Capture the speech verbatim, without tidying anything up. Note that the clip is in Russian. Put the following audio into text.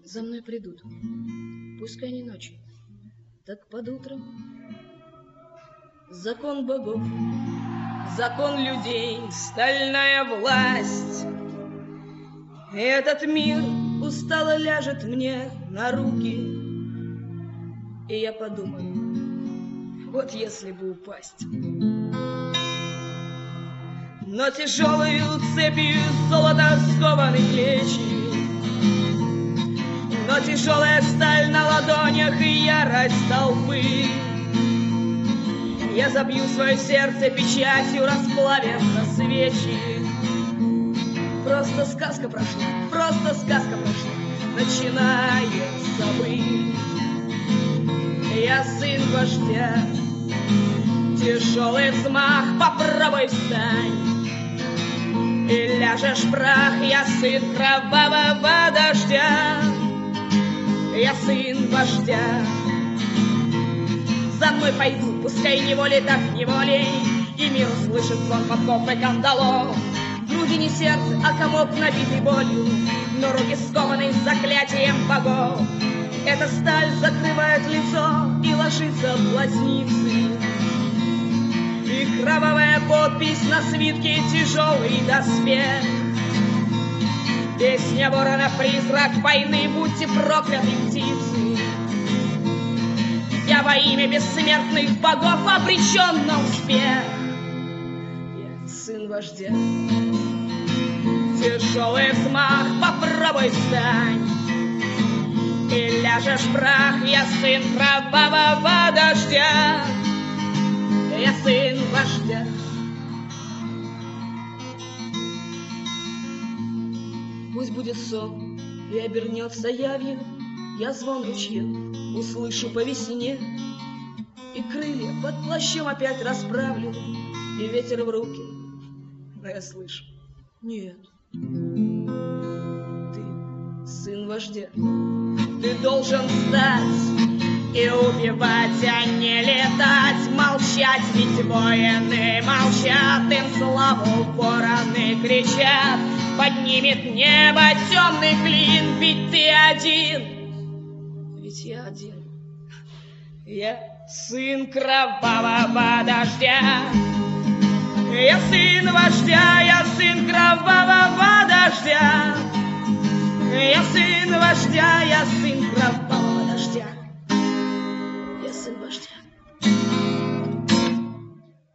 за мной придут, пускай не ночью, так под утром. Закон богов, закон людей, стальная власть. Этот мир устало ляжет мне на руки, и я подумаю, вот если бы упасть. Но тяжелою цепью золота скованы плечи, но тяжелая сталь на ладонях и ярость толпы. Я забью свое сердце печатью, расплавив на свечи. Просто сказка прошла, просто сказка прошла, начинается быть. Я сын вождя, тяжелый взмах, попробуй встань. И ляжешь в прах, я сын кровавого дождя. Я сын вождя. За мной пойдут, пускай неволей, так неволей, и мир услышит звон подков и кандалов. В груди не сердце, а комок, набитый болью, но руки скованы заклятием богов. Эта сталь закрывает лицо и ложится в глазницы, и кровавая подпись на свитке тяжелый доспех. Песня ворона, призрак войны, будьте прокляты, птицы. Я во имя бессмертных богов обречен на успех. Я сын вождя. Тяжелый взмах, попробуй встань. И ляжешь в прах, я сын кровавого дождя. Я сын вождя. Пусть будет сон и обернется явью, я звон ручьев услышу по весне, и крылья под плащом опять расправлю, и ветер в руки, но я слышу: нет, ты сын вождя, ты должен встать и убивать, а не летать, молчать, ведь воины молчат, им славу вороны кричат. Поднимет небо темный клин, ведь ты один, ведь я один. Я сын кровавого дождя, я сын вождя, я сын кровавого дождя, я сын вождя, я сын кровавого